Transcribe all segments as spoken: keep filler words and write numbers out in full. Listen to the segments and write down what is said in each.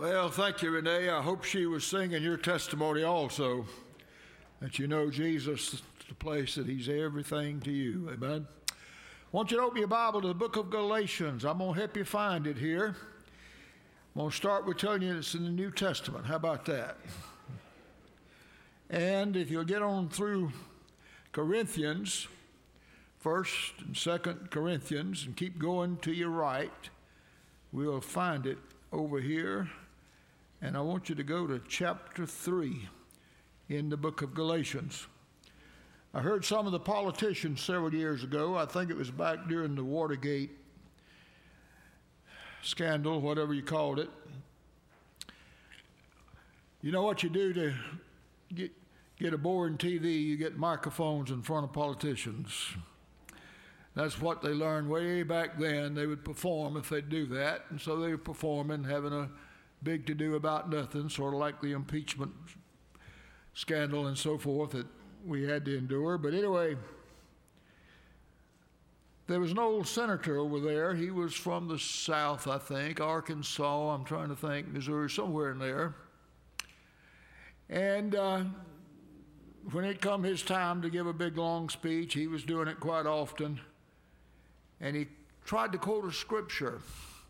Well, thank you, Renee. I hope she was singing your testimony also, that you know Jesus is the place that he's everything to you. Amen. I want you to open your Bible to the book of Galatians. I'm going to help you find it here. I'm going to start with telling you it's in the New Testament. How about that? And if you'll get on through Corinthians, First and Second Corinthians, and keep going to your right, we'll find it over here. And I want you to go to chapter three in the book of Galatians. I heard some of the politicians several years ago, I think it was back during the Watergate scandal, whatever you called it. You know what you do to get, get a boring T V? You get microphones in front of politicians. That's what they learned way back then. They would perform if they'd do that. And so they were performing, having a big to-do about nothing, sort of like the impeachment scandal and so forth that we had to endure. But anyway, there was an old senator over there. He was from the South, I think, Arkansas, I'm trying to think, Missouri, somewhere in there. And uh, when it come his time to give a big, long speech, he was doing it quite often. And he tried to quote a scripture.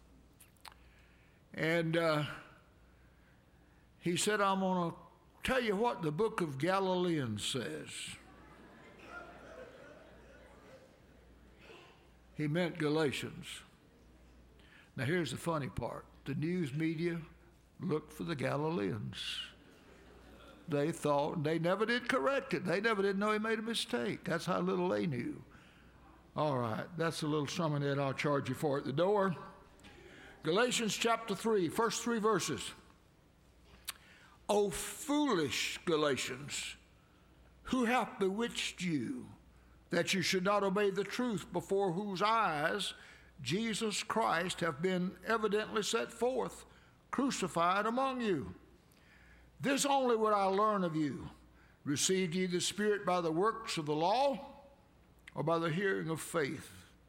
And uh, he said, I'm going to tell you what the book of Galileans says. He meant Galatians. Now here's the funny part. The news media looked for the Galileans. They thought, they never did correct it. They never did know he made a mistake. That's how little they knew. All right, that's a little something that I'll charge you for at the door. Galatians chapter three, first three verses. O foolish Galatians, who hath bewitched you, that you should not obey the truth, before whose eyes Jesus Christ hath been evidently set forth, crucified among you? This only would I learn of you. Received ye the Spirit by the works of the law, or by the hearing of faith?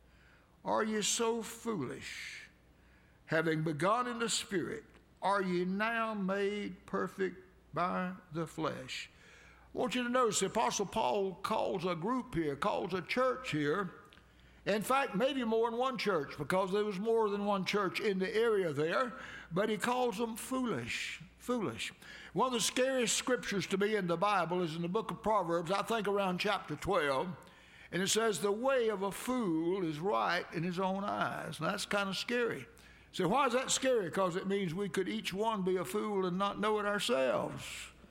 Are ye so foolish? Having begun in the Spirit, are ye now made perfect by the flesh? I want you to notice the Apostle Paul calls a group here, calls a church here. In fact, maybe more than one church, because there was more than one church in the area there, but he calls them foolish, foolish. One of the scariest scriptures to me in the Bible is in the book of Proverbs, I think around chapter twelve. And it says, the way of a fool is right in his own eyes. And that's kind of scary. So why is that scary? Because it means we could each one be a fool and not know it ourselves.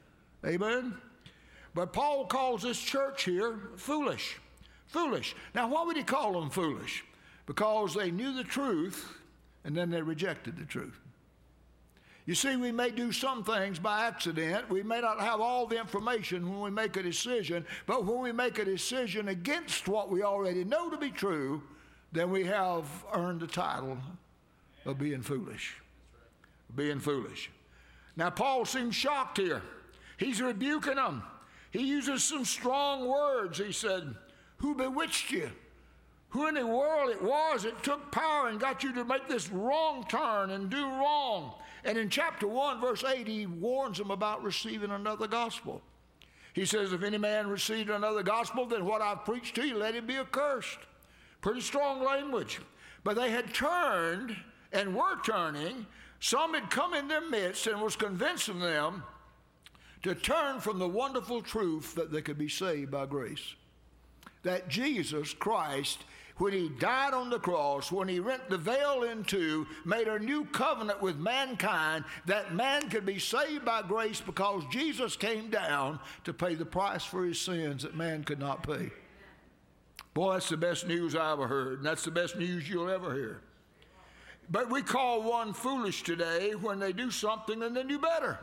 Amen? But Paul calls this church here foolish. Foolish. Now, why would he call them foolish? Because they knew the truth, and then they rejected the truth. You see, we may do some things by accident. We may not have all the information when we make a decision, but when we make a decision against what we already know to be true, then we have earned the title of being foolish. Being foolish. Now, Paul seems shocked here. He's rebuking them. He uses some strong words. He said, who bewitched you? Who in the world it was that took power and got you to make this wrong turn and do wrong? And in chapter one, verse eight, he warns them about receiving another gospel. He says, if any man received another gospel, then what I've preached to you, let him be accursed. Pretty strong language. But they had turned and were turning. Some had come in their midst and was convincing them to turn from the wonderful truth that they could be saved by grace. That Jesus Christ, when he died on the cross, when he rent the veil in two, made a new covenant with mankind, that man could be saved by grace because Jesus came down to pay the price for his sins that man could not pay. Boy, that's the best news I ever heard, and that's the best news you'll ever hear. But we call one foolish today when they do something and they do better.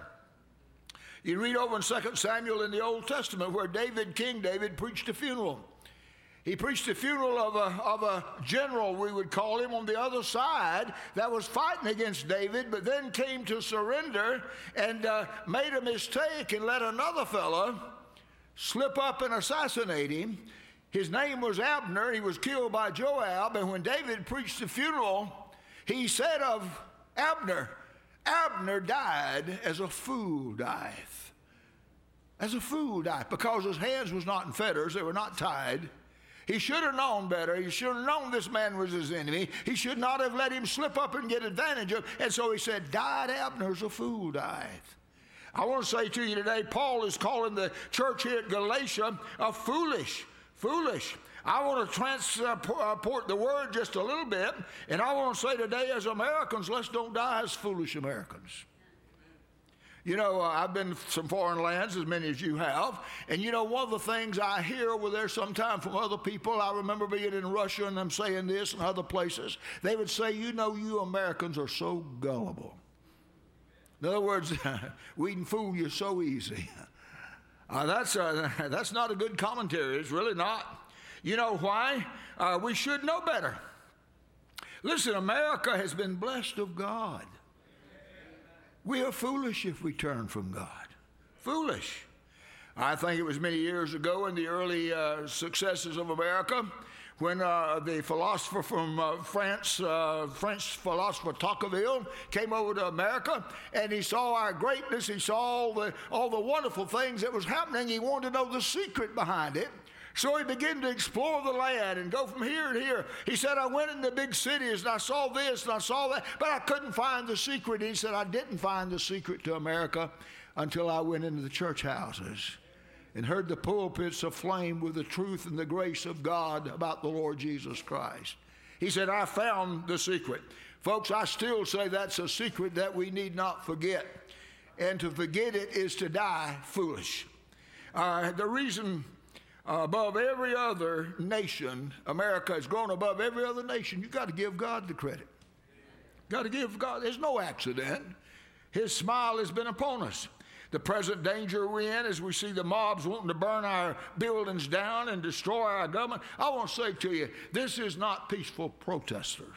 You read over in Second Samuel in the Old Testament where David, King David, preached a funeral. He preached the funeral of a, of a general, we would call him, on the other side that was fighting against David, but then came to surrender and uh, made a mistake and let another fellow slip up and assassinate him. His name was Abner. He was killed by Joab. And when David preached the funeral, he said of Abner, Abner died as a fool dieth. As a fool dieth, because his hands was not in fetters, they were not tied. He should have known better. He should have known this man was his enemy. He should not have let him slip up and get advantage of. And so he said, died Abner as a fool dieth. I want to say to you today, Paul is calling the church here at Galatia a foolish, foolish. I want to transport the word just a little bit, and I want to say today as Americans, let's don't die as foolish Americans. You know, uh, I've been to some foreign lands, as many as you have, and you know, one of the things I hear over there sometime from other people, I remember being in Russia and them saying this and other places, they would say, you know, you Americans are so gullible. In other words, we can fool you so easy. Uh, that's, uh, that's not a good commentary. It's really not. You know why? Uh, we should know better. Listen, America has been blessed of God. We are foolish if we turn from God. Foolish. I think it was many years ago in the early uh, successes of America when uh, the philosopher from uh, France, uh, French philosopher Tocqueville, came over to America, and he saw our greatness. He saw all the, all the wonderful things that was happening. He wanted to know the secret behind it. So he began to explore the land and go from here to here. He said, I went into big cities and I saw this and I saw that, but I couldn't find the secret. He said, I didn't find the secret to America until I went into the church houses and heard the pulpits aflame with the truth and the grace of God about the Lord Jesus Christ. He said, I found the secret. Folks, I still say that's a secret that we need not forget. And to forget it is to die foolish. Uh, the reason... Uh, above every other nation, America has grown above every other nation. You've got to give God the credit. Got to give God. There's no accident. His smile has been upon us. The present danger we're in is we see the mobs wanting to burn our buildings down and destroy our government. I want to say to you, this is not peaceful protesters.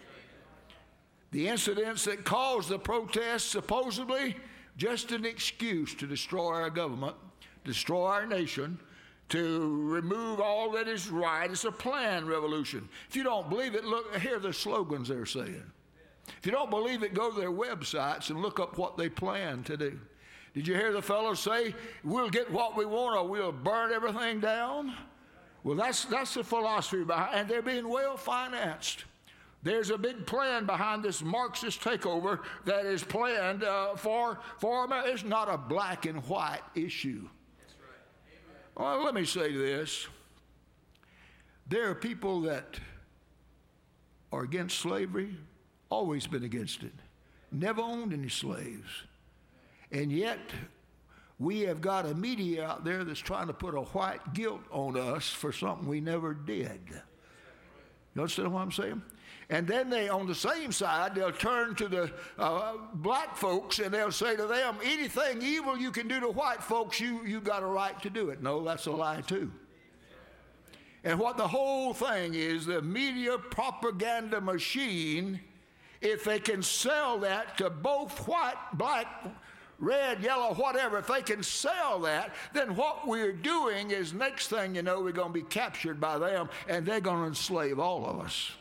The incidents that caused the protests, supposedly just an excuse to destroy our government, destroy our nation, to remove all that is right. It's a planned revolution. If you don't believe it, look, here are the slogans they're saying. If you don't believe it, go to their websites and look up what they plan to do. Did you hear the fellow say, we'll get what we want or we'll burn everything down? Well, that's, that's the philosophy behind, and they're being well financed. There's a big plan behind this Marxist takeover that is planned uh, for, for America. It's not a black and white issue. Well, let me say this. There are people that are against slavery, always been against it, never owned any slaves. And yet, we have got a media out there that's trying to put a white guilt on us for something we never did. You understand what I'm saying? And then they, on the same side, they'll turn to the uh, black folks and they'll say to them, anything evil you can do to white folks, you, you got a right to do it. No, that's a lie too. And what the whole thing is, the media propaganda machine, if they can sell that to both white, black, red, yellow, whatever, if they can sell that, then what we're doing is next thing you know, we're going to be captured by them and they're going to enslave all of us.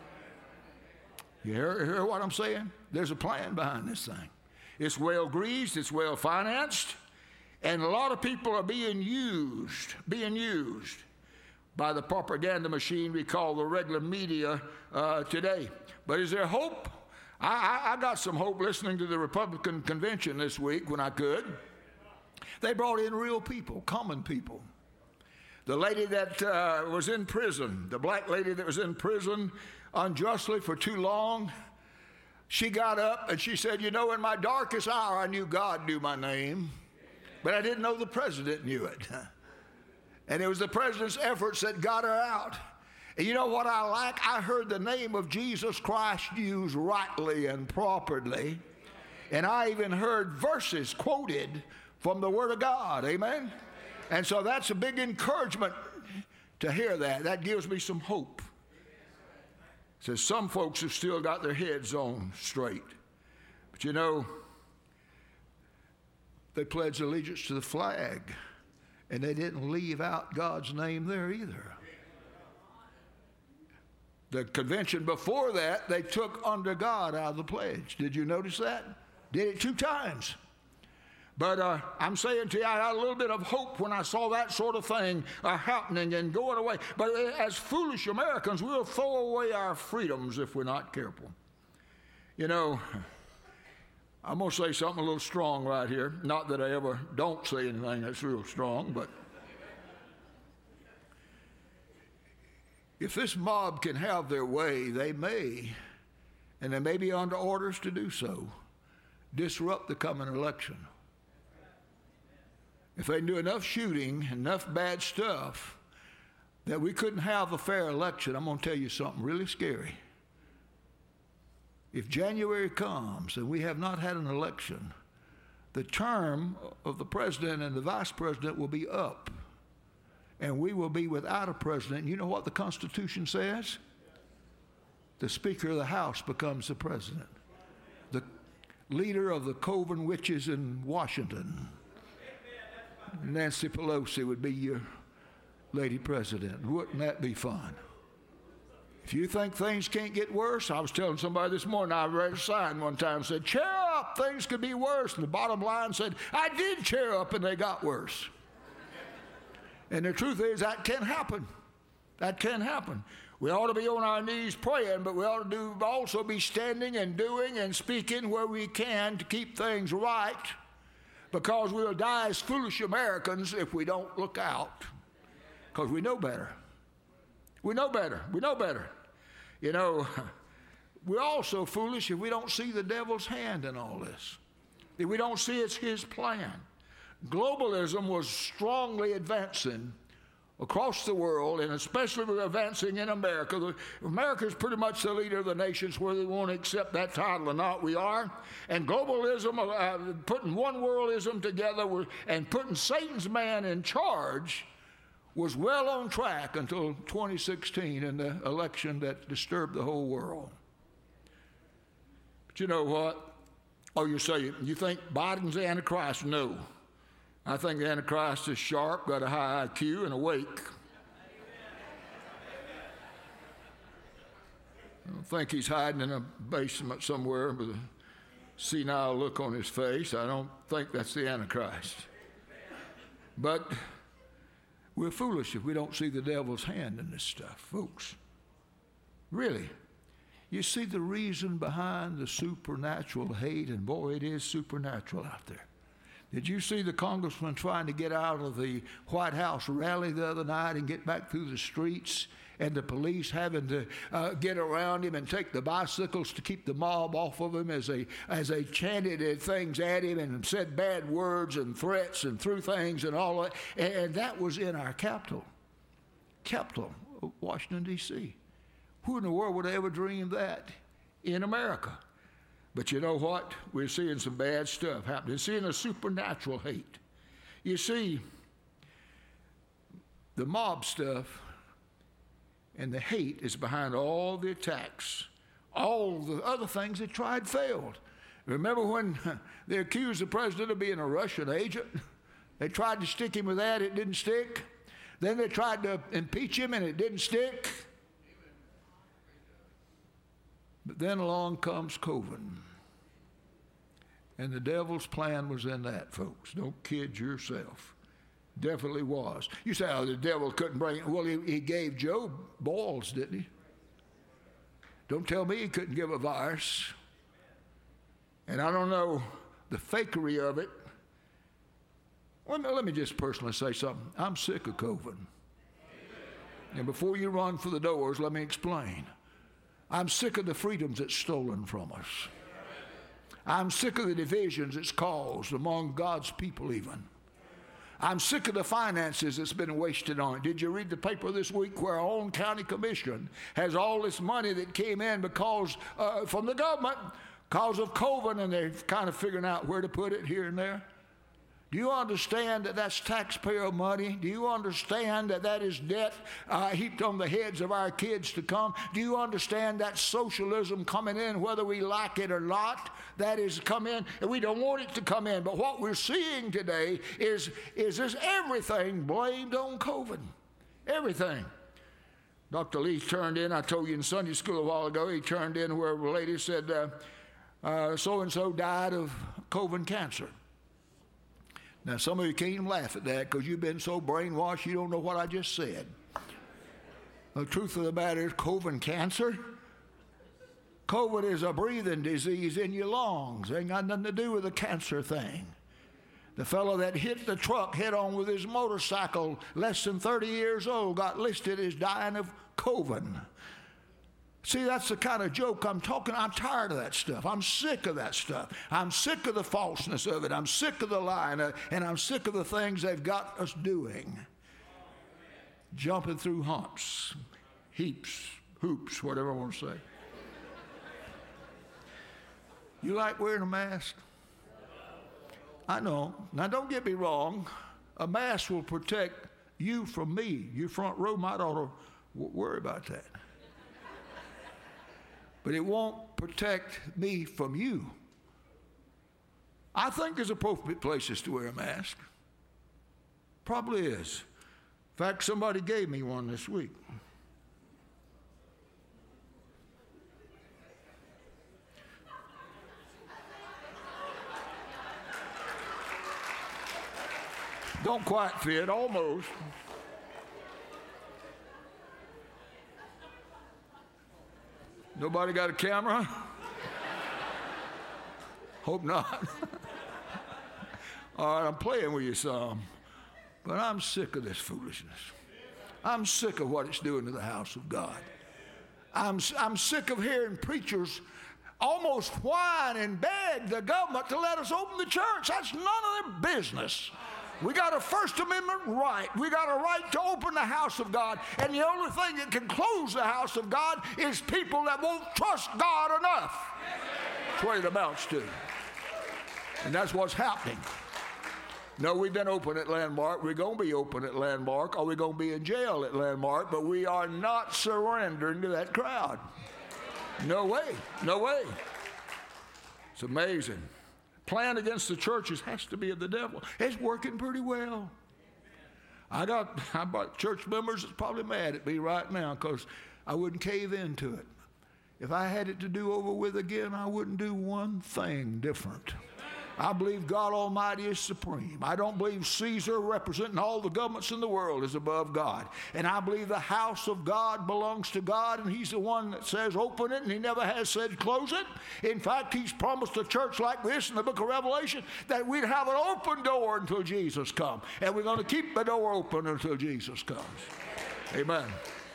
You hear, hear what I'm saying? There's a plan behind this thing. It's well greased, it's well financed, and a lot of people are being used, being used by the propaganda machine we call the regular media uh, today. But is there hope? I, I, I got some hope listening to the Republican convention this week when I could. They brought in real people, common people. The lady that uh, was in prison, the black lady that was in prison unjustly for too long, she got up and she said, you know, in my darkest hour, I knew God knew my name, but I didn't know the president knew it. And it was the president's efforts that got her out. And you know what I like? I heard the name of Jesus Christ used rightly and properly. And I even heard verses quoted from the Word of God. Amen? And so that's a big encouragement to hear that. That gives me some hope. Says some folks have still got their heads on straight. But you know, they pledged allegiance to the flag, and they didn't leave out God's name there either. The convention before that, they took under God out of the pledge. Did you notice that? Did it two times. But uh, I'm saying to you, I had a little bit of hope when I saw that sort of thing uh, happening and going away. But as foolish Americans, we'll throw away our freedoms if we're not careful. You know, I'm going to say something a little strong right here. Not that I ever don't say anything that's real strong, but if this mob can have their way, they may, and they may be under orders to do so, disrupt the coming election. If they do enough shooting, enough bad stuff, that we couldn't have a fair election, I'm going to tell you something really scary. If January comes and we have not had an election, the term of the president and the vice president will be up, and we will be without a president. You know what the Constitution says? The Speaker of the House becomes the president. The leader of the Coven witches in Washington, Nancy Pelosi, would be your lady president. Wouldn't that be fun? If you think things can't get worse, I was telling somebody this morning, I read a sign one time that said, cheer up, things could be worse. And the bottom line said, I did cheer up and they got worse. And the truth is that can happen. That can happen. We ought to be on our knees praying, but we ought to do, also be standing and doing and speaking where we can to keep things right, because we'll die as foolish Americans if we don't look out, because we know better. We know better. We know better. You know, we're also foolish if we don't see the devil's hand in all this, if we don't see it's his plan. Globalism was strongly advancing across the world, and especially advancing in America. America is pretty much the leader of the nations, whether they want to accept that title or not. We are. And globalism, uh, putting one worldism together and putting Satan's man in charge, was well on track until twenty sixteen and the election that disturbed the whole world. But you know what? Oh, you say, you think Biden's the Antichrist? No. I think the Antichrist is sharp, got a high I Q, and awake. I don't think he's hiding in a basement somewhere with a senile look on his face. I don't think that's the Antichrist. But we're foolish if we don't see the devil's hand in this stuff, folks. Really. You see the reason behind the supernatural hate, and boy, it is supernatural out there. Did you see the congressman trying to get out of the White House rally the other night and get back through the streets, and the police having to uh, get around him and take the bicycles to keep the mob off of him as they, as they chanted things at him and said bad words and threats and threw things and all that? And that was in our capital, capital of Washington, D C Who in the world would ever dream that in America? But you know what? We're seeing some bad stuff happening. We're seeing a supernatural hate. You see, the mob stuff and the hate is behind all the attacks. All the other things they tried failed. Remember when they accused the president of being a Russian agent? They tried to stick him with that, it didn't stick. Then they tried to impeach him and it didn't stick. But then along comes COVID. And the devil's plan was in that, folks. Don't kid yourself. Definitely was. You say, oh, the devil couldn't bring it. Well, he, he gave Job boils, didn't he? Don't tell me he couldn't give a virus. And I don't know the fakery of it. Let me, let me just personally say something. I'm sick of COVID. And before you run for the doors, let me explain. I'm sick of the freedoms that's stolen from us. I'm sick of the divisions it's caused among God's people even. I'm sick of the finances that's been wasted on it. Did you read the paper this week where our own county commission has all this money that came in because uh, from the government because of COVID, and they're kind of figuring out where to put it here and there? Do you understand that that's taxpayer money? Do you understand that that is debt uh, heaped on the heads of our kids to come? Do you understand that socialism coming in, whether we like it or not? That is come in, and we don't want it to come in. But what we're seeing today is, is this everything blamed on COVID. Everything. Doctor Lee turned in, I told you in Sunday school a while ago, he turned in where a lady said, uh, uh, so-and-so died of colon cancer. Now, some of you can't even laugh at that because you've been so brainwashed you don't know what I just said. The truth of the matter is colon cancer. COVID is a breathing disease in your lungs. It ain't got nothing to do with the cancer thing. The fellow that hit the truck head on with his motorcycle, less than thirty years old, got listed as dying of COVID. See, that's the kind of joke I'm talking. I'm tired of that stuff. I'm sick of that stuff. I'm sick of the falseness of it. I'm sick of the lying, uh, and I'm sick of the things they've got us doing. Jumping through humps, heaps, hoops, whatever I want to say. You like wearing a mask? I know. Now, don't get me wrong. A mask will protect you from me. Your front row might ought to w- worry about that. But it won't protect me from you. I think there's appropriate places to wear a mask. Probably is. In fact, somebody gave me one this week. Don't quite fit, almost. Nobody got a camera? Hope not. All right, I'm playing with you some, but I'm sick of this foolishness. I'm sick of what it's doing to the house of God. I'm, I'm sick of hearing preachers almost whine and beg the government to let us open the church. That's none of their business. We got a First Amendment right. We got a right to open the house of God. And the only thing that can close the house of God is people that won't trust God enough. That's what it amounts to. And that's what's happening. No, we've been open at Landmark. We're going to be open at Landmark, or we're going to be in jail at Landmark, but we are not surrendering to that crowd. No way. No way. It's amazing. Plan against the churches has to be of the devil. It's working pretty well. I got I got church members that's probably mad at me right now because I wouldn't cave into it. If I had it to do over with again, I wouldn't do one thing different. I believe God Almighty is supreme. I don't believe Caesar, representing all the governments in the world, is above God. And I believe the house of God belongs to God, and He's the one that says open it, and He never has said close it. In fact, He's promised a church like this in the book of Revelation that we'd have an open door until Jesus comes. And we're going to keep the door open until Jesus comes. Amen.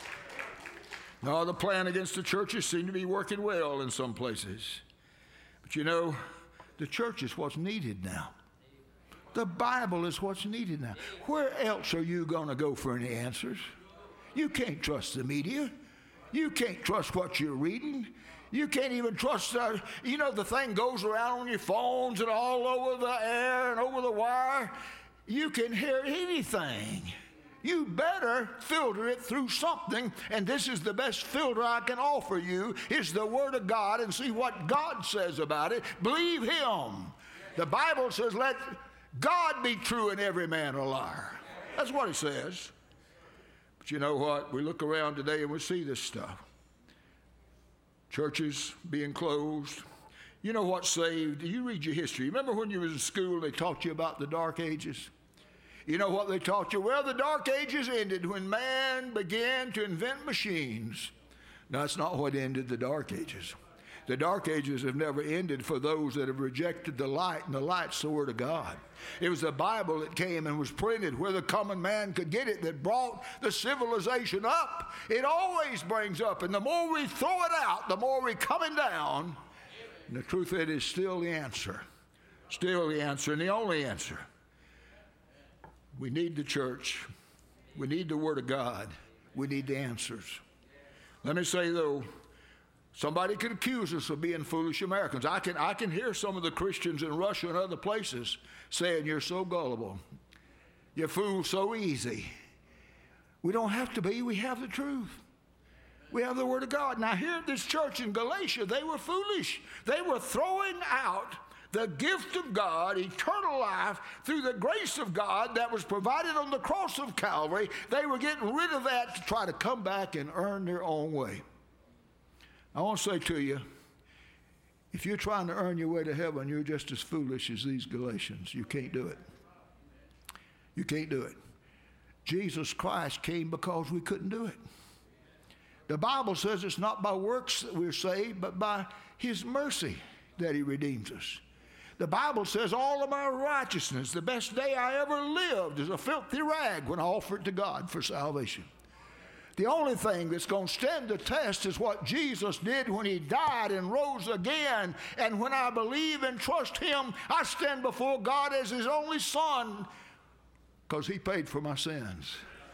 Now, the plan against the churches seem to be working well in some places. But you know, the church is what's needed now. The Bible is what's needed now. Where else are you going to go for any answers? You can't trust the media. You can't trust what you're reading. You can't even trust, uh, you know, the thing goes around on your phones and all over the air and over the wire. You can hear anything. You better filter it through something, and this is the best filter I can offer you, is the Word of God, and see what God says about it. Believe Him. The Bible says, let God be true and every man a liar. That's what it says. But you know what? We look around today and we see this stuff. Churches being closed. You know what saved? You read your history. Remember when you was in school, they taught you about the Dark Ages? You know what they taught you? Well, the Dark Ages ended when man began to invent machines. No, that's not what ended the Dark Ages. The Dark Ages have never ended for those that have rejected the light, and the light's the Word of God. It was the Bible that came and was printed where the common man could get it, that brought the civilization up. It always brings up, and the more we throw it out, the more we're coming down. And the truth of it is still the answer. Still the answer, and the only answer. We need the church. We need the Word of God. We need the answers. Let me say, though, somebody could accuse us of being foolish Americans. I can, I can hear some of the Christians in Russia and other places saying, you're so gullible. You fool so easy. We don't have to be. We have the truth. We have the Word of God. Now, here at this church in Galatia, they were foolish. They were throwing out the gift of God, eternal life, through the grace of God that was provided on the cross of Calvary. They were getting rid of that to try to come back and earn their own way. I want to say to you, If you're trying to earn your way to heaven, you're just as foolish as these Galatians. You can't do it. You can't do it. Jesus Christ came because we couldn't do it. The Bible says it's not by works that we're saved, but by his mercy that he redeems us. The Bible says all of my righteousness, the best day I ever lived, is a filthy rag when I offer it to God for salvation. The only thing that's going to stand the test is what Jesus did when he died and rose again. And when I believe and trust him, I stand before God as his only son because he paid for my sins.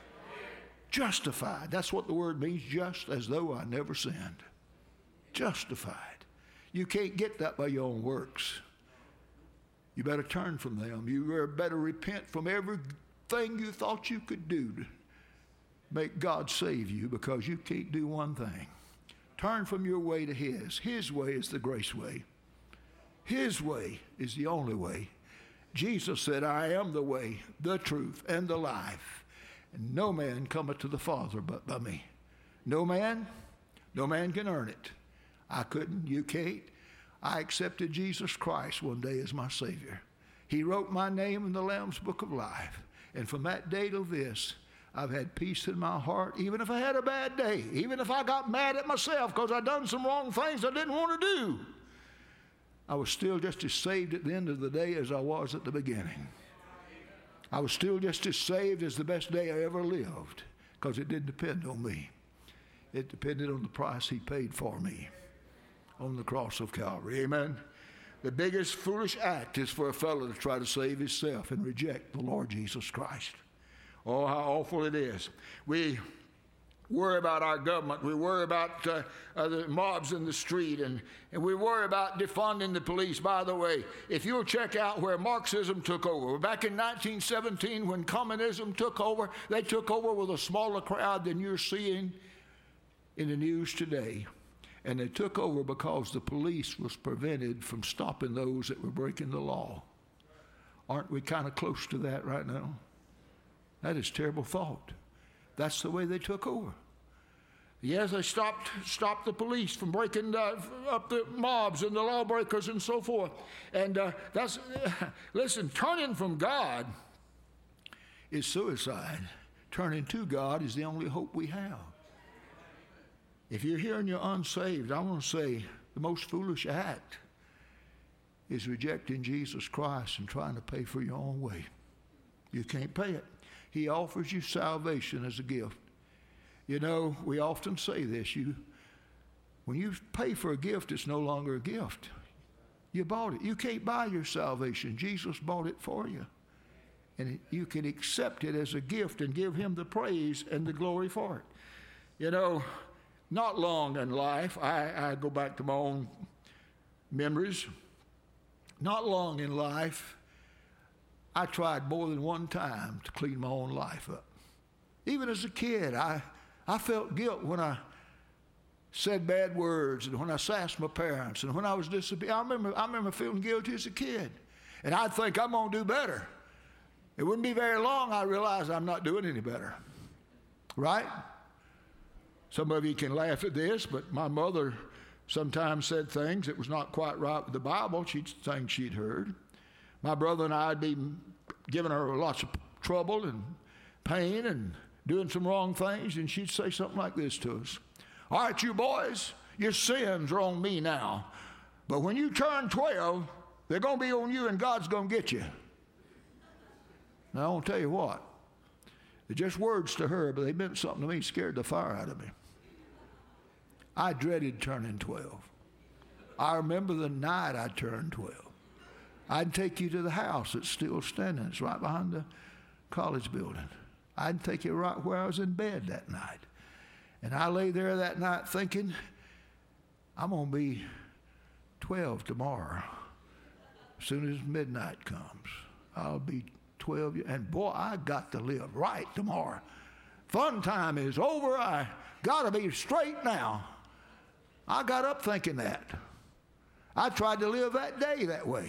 Justified. That's what the word means, just as though I never sinned. Justified. You can't get that by your own works. You better turn from them. You better repent from everything you thought you could do to make God save you, because you can't do one thing. Turn from your way to his. His way is the grace way. His way is the only way. Jesus said, I am the way, the truth, and the life. And no man cometh to the Father but by me. No man, no man can earn it. I couldn't, you can't. I accepted Jesus Christ one day as my Savior. He wrote my name in the Lamb's Book of Life. And from that day till this, I've had peace in my heart, even if I had a bad day, even if I got mad at myself because I'd done some wrong things I didn't want to do. I was still just as saved at the end of the day as I was at the beginning. I was still just as saved as the best day I ever lived, because it didn't depend on me. It depended on the price he paid for me on the cross of Calvary. Amen. The biggest foolish act is for a fellow to try to save himself and reject the Lord Jesus Christ. Oh, how awful it is. We worry about our government. We worry about uh, uh, the mobs in the street, and, and we worry about defunding the police. By the way, if you'll check out where Marxism took over, back in nineteen seventeen when communism took over, they took over with a smaller crowd than you're seeing in the news today. And they took over because the police was prevented from stopping those that were breaking the law. Aren't we kind of close to that right now? That is terrible thought. That's the way they took over. Yes, they stopped stopped the police from breaking uh, up the mobs and the lawbreakers and so forth. And uh, that's, uh, listen, turning from God is suicide. Turning to God is the only hope we have. If you're here and you're unsaved, I want to say the most foolish act is rejecting Jesus Christ and trying to pay for your own way. You can't pay it. He offers you salvation as a gift. You know, we often say this. You, when you pay for a gift, it's no longer a gift. You bought it. You can't buy your salvation. Jesus bought it for you. And you can accept it as a gift and give him the praise and the glory for it. You know, not long in life, I, I go back to my own memories. Not long in life, I tried more than one time to clean my own life up. Even as a kid, I, I felt guilt when I said bad words and when I sassed my parents and when I was disobedient. I remember, I remember feeling guilty as a kid. And I'd think I'm going to do better. It wouldn't be very long I realized I'm not doing any better. Right? Some of you can laugh at this, but my mother sometimes said things that was not quite right with the Bible. She'd things she'd heard. My brother and I'd be giving her lots of trouble and pain and doing some wrong things, and she'd say something like this to us. All right, you boys, your sins are on me now, but when you turn twelve, they're going to be on you and God's going to get you. Now, I want to tell you what. They're just words to her, but they meant something to me, scared the fire out of me. I dreaded turning twelve. I remember the night I turned twelve. I'd take you to the house that's still standing. It's right behind the college building. I'd take you right where I was in bed that night. And I lay there that night thinking, I'm going to be twelve tomorrow. As soon as midnight comes, I'll be twelve. And boy, I got to live right tomorrow. Fun time is over. I got to be straight now. I got up thinking that. I tried to live that day that way.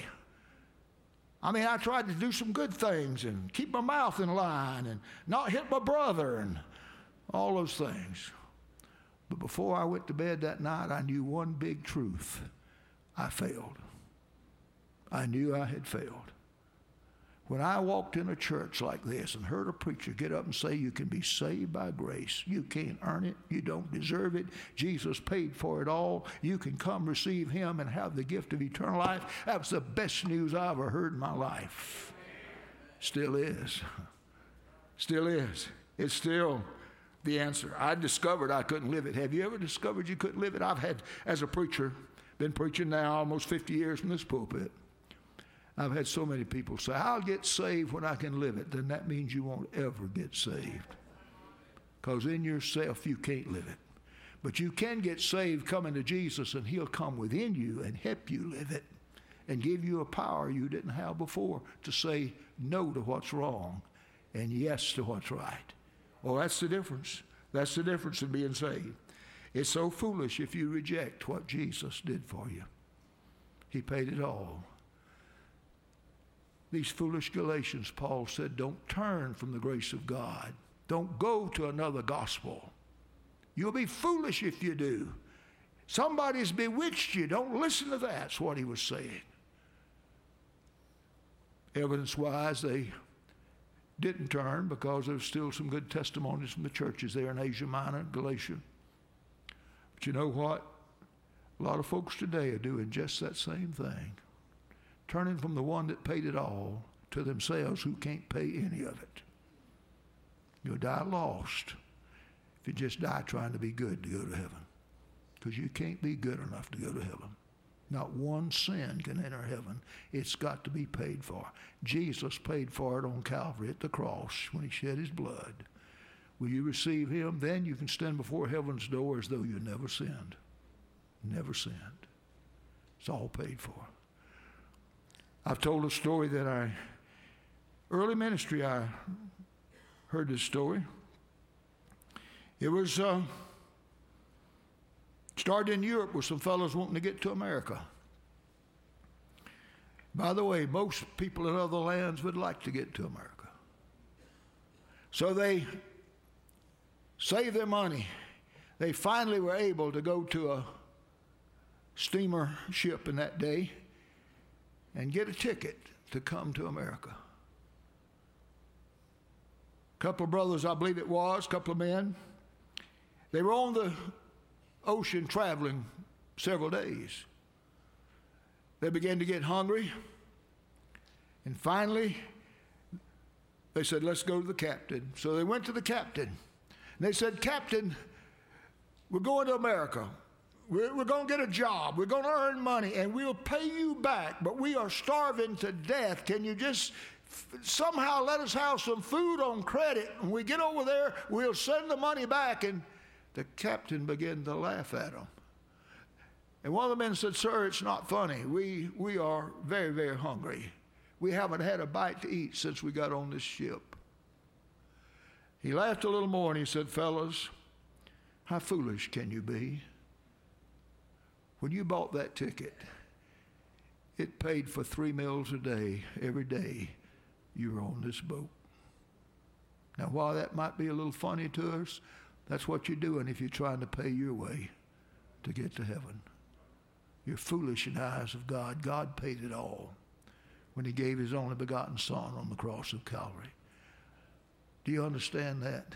I mean, I tried to do some good things and keep my mouth in line and not hit my brother and all those things. But before I went to bed that night, I knew one big truth. I failed. I knew I had failed. When I walked in a church like this and heard a preacher get up and say you can be saved by grace, you can't earn it, you don't deserve it, Jesus paid for it all, you can come receive him and have the gift of eternal life, that was the best news I ever heard in my life. Still is. Still is. It's still the answer. I discovered I couldn't live it. Have you ever discovered you couldn't live it? I've had, as a preacher, been preaching now almost fifty years from this pulpit. I've had so many people say, I'll get saved when I can live it. Then that means you won't ever get saved. Because in yourself, you can't live it. But you can get saved coming to Jesus, and he'll come within you and help you live it and give you a power you didn't have before to say no to what's wrong and yes to what's right. Well, that's the difference. That's the difference in being saved. It's so foolish if you reject what Jesus did for you. He paid it all. These foolish Galatians, Paul said, don't turn from the grace of God. Don't go to another gospel. You'll be foolish if you do. Somebody's bewitched you. Don't listen to that. That's what he was saying. Evidence-wise, they didn't turn because there's still some good testimonies from the churches there in Asia Minor, Galatia. But you know what? A lot of folks today are doing just that same thing. Turning from the one that paid it all to themselves who can't pay any of it. You'll die lost if you just die trying to be good to go to heaven. Because you can't be good enough to go to heaven. Not one sin can enter heaven. It's got to be paid for. Jesus paid for it on Calvary at the cross when he shed his blood. Will you receive him? Then you can stand before heaven's door as though you never sinned. Never sinned. It's all paid for. I've told a story that I, early ministry, I heard this story. It was uh, started in Europe with some fellows wanting to get to America. By the way, most people in other lands would like to get to America. So they saved their money. They finally were able to go to a steamer ship in that day and get a ticket to come to America. A couple of brothers, I believe it was, a couple of men. They were on the ocean traveling several days. They began to get hungry. And finally, they said, let's go to the captain. So they went to the captain. And they said, Captain, we're going to America. We're, we're going to get a job. We're going to earn money, and we'll pay you back, but we are starving to death. Can you just f- somehow let us have some food on credit? When we get over there, we'll send the money back. And the captain began to laugh at them. And one of the men said, Sir, it's not funny. We, we are very, very hungry. We haven't had a bite to eat since we got on this ship. He laughed a little more, and he said, Fellas, how foolish can you be? When you bought that ticket, it paid for three meals a day, every day you were on this boat. Now, while that might be a little funny to us, that's what you're doing if you're trying to pay your way to get to heaven. You're foolish in the eyes of God. God paid it all when he gave his only begotten Son on the cross of Calvary. Do you understand that?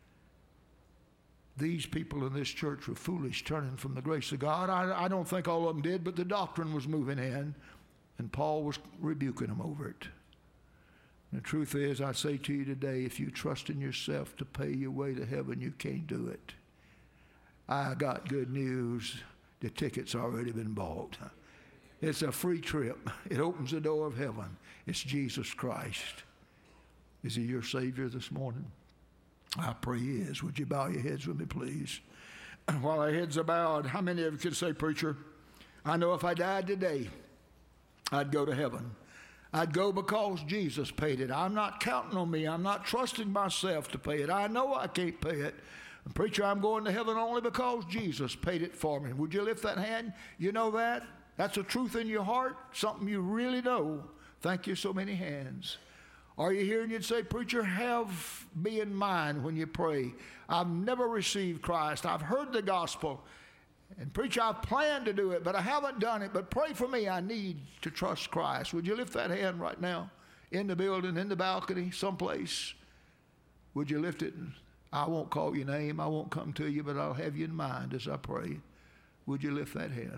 These people in this church were foolish, turning from the grace of God. I, I don't think all of them did, but the doctrine was moving in, and Paul was rebuking them over it. And the truth is, I say to you today, if you trust in yourself to pay your way to heaven, you can't do it. I got good news. The ticket's already been bought. It's a free trip. It opens the door of heaven. It's Jesus Christ. Is he your Savior this morning? I pray he is. Would you bow your heads with me, please? While our heads are bowed, how many of you could say, Preacher, I know if I died today, I'd go to heaven. I'd go because Jesus paid it. I'm not counting on me. I'm not trusting myself to pay it. I know I can't pay it. And preacher, I'm going to heaven only because Jesus paid it for me. Would you lift that hand? You know that? That's a truth in your heart, something you really know. Thank you, so many hands. Are you here and you'd say, Preacher, have me in mind when you pray. I've never received Christ. I've heard the gospel, And preacher, I've planned to do it, but I haven't done it. But pray for me. I need to trust Christ. Would you lift that hand right now in the building, in the balcony, someplace? Would you lift it? I won't call your name. I won't come to you, but I'll have you in mind as I pray. Would you lift that hand?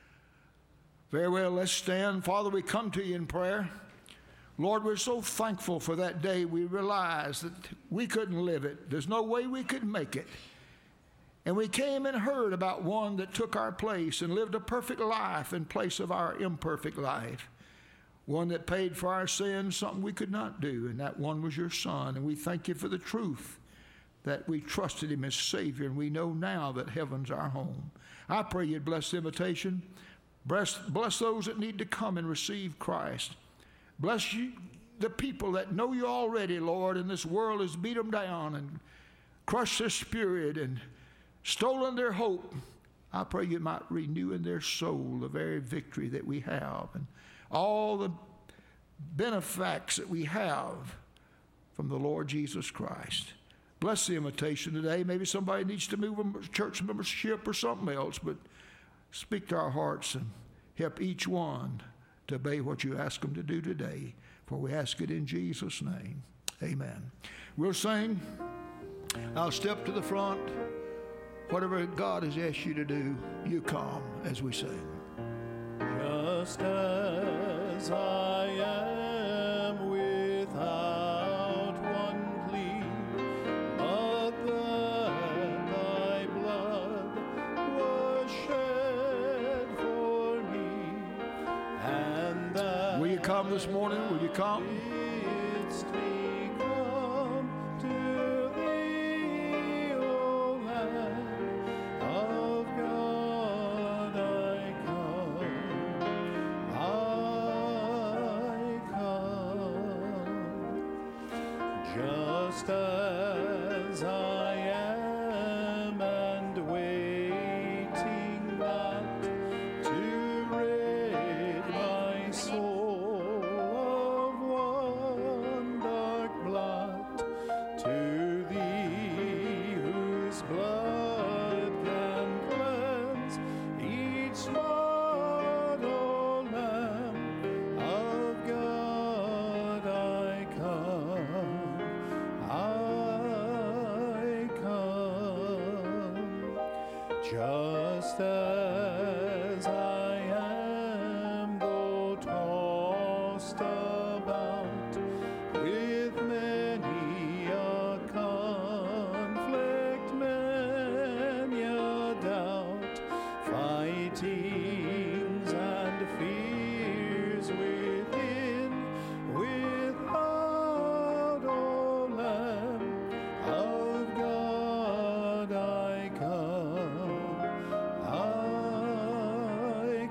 Very well, let's stand. Father, we come to you in prayer. Lord, we're so thankful for that day. We realized that we couldn't live it. There's no way we could make it. And we came and heard about one that took our place and lived a perfect life in place of our imperfect life. One that paid for our sins, something we could not do. And that one was your Son. And we thank you for the truth that we trusted him as Savior. And we know now that heaven's our home. I pray you'd bless the invitation. Bless, bless those that need to come and receive Christ. Bless you, the people that know you already, Lord, and this world has beat them down and crushed their spirit and stolen their hope. I pray you might renew in their soul the very victory that we have and all the benefacts that we have from the Lord Jesus Christ. Bless the invitation today. Maybe somebody needs to move a church membership or something else, but speak to our hearts and help each one to obey what you ask them to do today. For we ask it in Jesus' name. Amen. We'll sing. I'll step to the front. Whatever God has asked you to do, you come as we sing. Just as I am without one plea, but that thy blood was shed for me, and that will you come this morning? Will you come? It's me come to thee, O Lamb of God, I come, I come, just as I am, and waiting not to rid my soul of one dark blot, to thee whose blood can cleanse each spot, O Lamb of God, I come, I come, just as I am, though tossed about with many a conflict, many a doubt, fightings and fears within, without, O Lamb of God, I come, I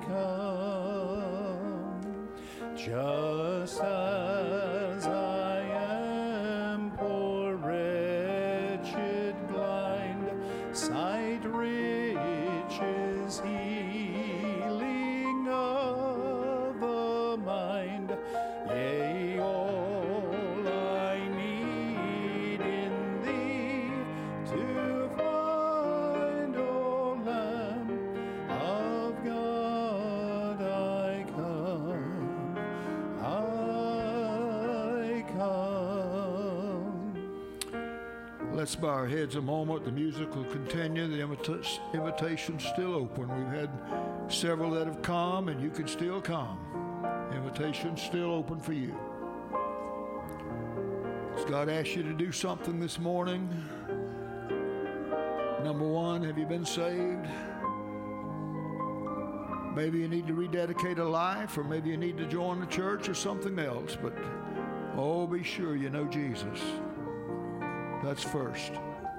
come, just as I am, poor, wretched, blind, sight riches, healing of the mind, yea, all I need in thee to find, O Lamb of God, I come, I come. Let's bow our heads a moment. The music will continue. The invita- invitation's still open. We've had several that have come, and you can still come. The invitation's still open for you. Has God asked you to do something this morning? Number one, have you been saved? Maybe you need to rededicate a life, or maybe you need to join the church or something else. But, oh, be sure you know Jesus. That's first.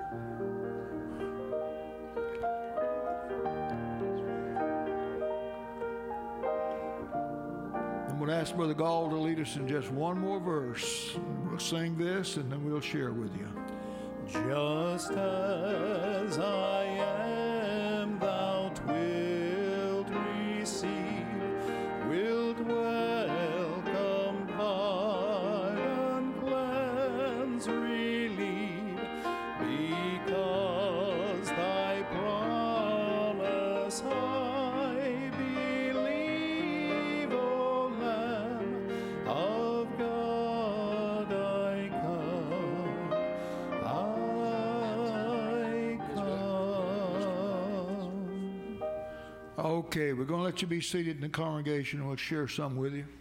I'm going to ask Brother Gall to lead us in just one more verse. We'll sing this and then we'll share with you. Just as I am, thou wilt receive, wilt welcome, pardon, cleanse, relieve, because thy promise Okay, we're going to let you be seated in the congregation and we'll share some with you.